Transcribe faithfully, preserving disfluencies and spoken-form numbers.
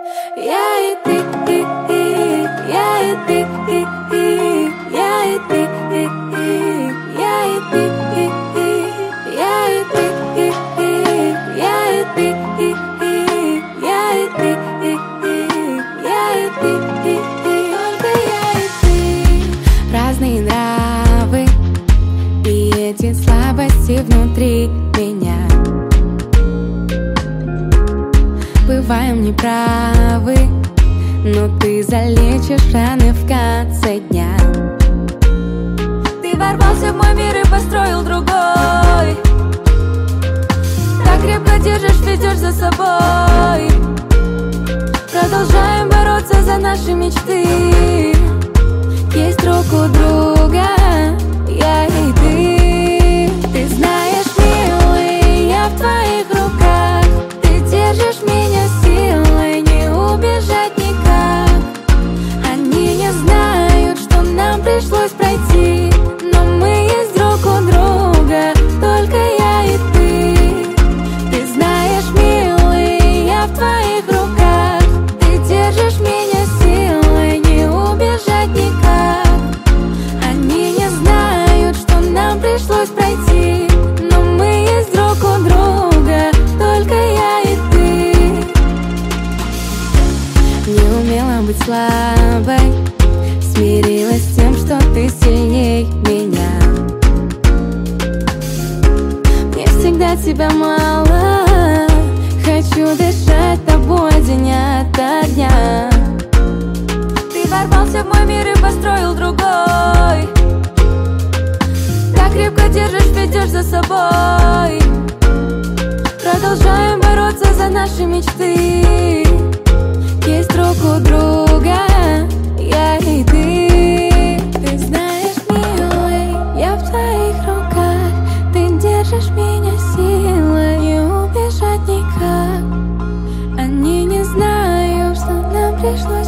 Я и ты, и, и, я и ты, и, и, я и ты, и, и, я и ты, и, и, я и ты, и, и, я и ты, и, и, я и ты, и, и, я и ты, и, и, только я и ты. Разные нравы и эти слабости внутри меня. Бываем неправы, но ты залечишь раны в конце дня. Ты ворвался в мой мир и построил другой. Так крепко держишь, ведешь за собой. Продолжаем бороться за наши мечты. Есть друг у друга, я и ты. Ты знаешь, милый, я в твоих руках. Ты держишь меня силой, не убежать никак. Они не знают, что нам пришлось пройти, но мы есть друг у друга, только я и ты. Ты знаешь, милый, я в твоих руках. Ты держишь меня силой, не убежать никак. Они не знают, что нам пришлось пройти, но мы есть друг у друга, только я и ты. Не умела быть слабой, смирилась с тем, что ты сильней меня. Мне всегда тебя мало, хочу дышать тобой день ото дня. Ты ворвался в мой мир и построил другой. Так крепко держишь, ведешь за собой. Продолжаем бороться за наши мечты. Есть друг у друга, я и ты. Ты знаешь, милый, я в твоих руках. Ты держишь меня силой, не убежать никак. Они не знают, что нам пришлось